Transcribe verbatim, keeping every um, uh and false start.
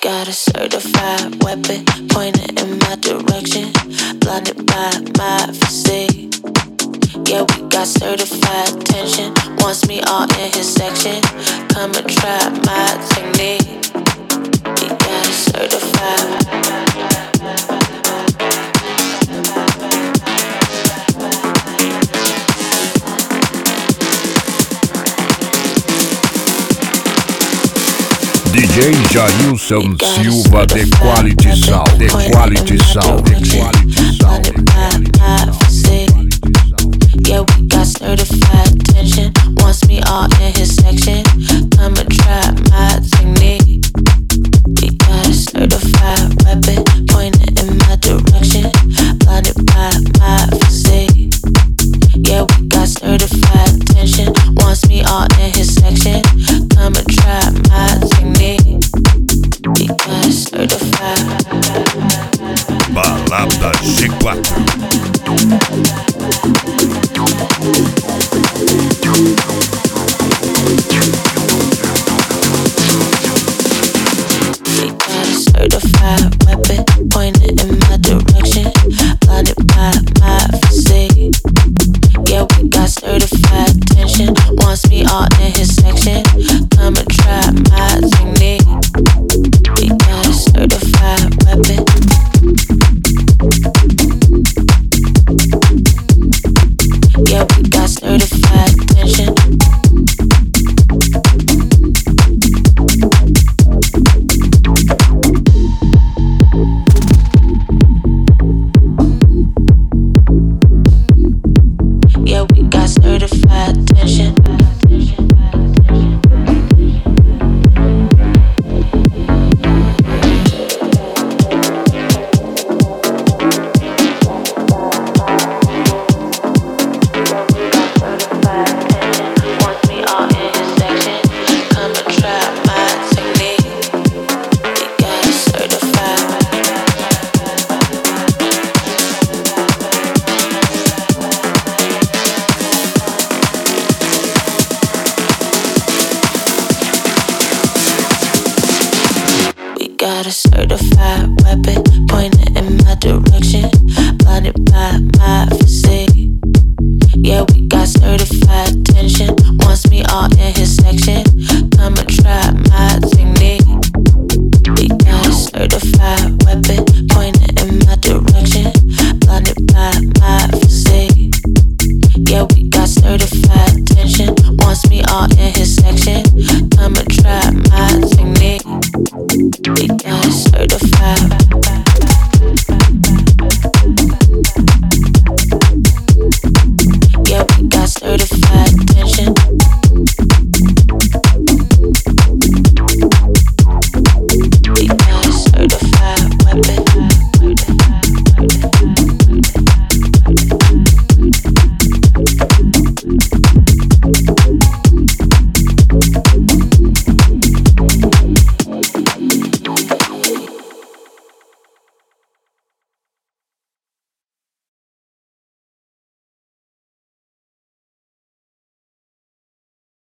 Got a certified weapon pointed in my direction, blinded by my physique. Yeah, we got certified tension, wants me all in his section. Come and try my technique. We got a certified. D J Jailson Silva, The Quality Sound, The Quality Sound, The Quality Sound. Yeah, we got certified tension, wants me all in his section. Come and try my technique. We got a certified weapon pointed in my direction, blinded by my physique. Yeah, we got certified tension, wants me all in his section. Come and try my technique. We got certified. Balada G quatro. Certified weapon pointed in my direction, blinded by my physique. Yeah, we got certified tension, wants me all in his section. Come and try my technique. We got a certified weapon. Yeah, we got certified tension. Yeah, we got certified tension. Got a certified weapon pointed in my direction, blinded by my physique. Yeah, we got certified tension, wants me all in his section. Come and try my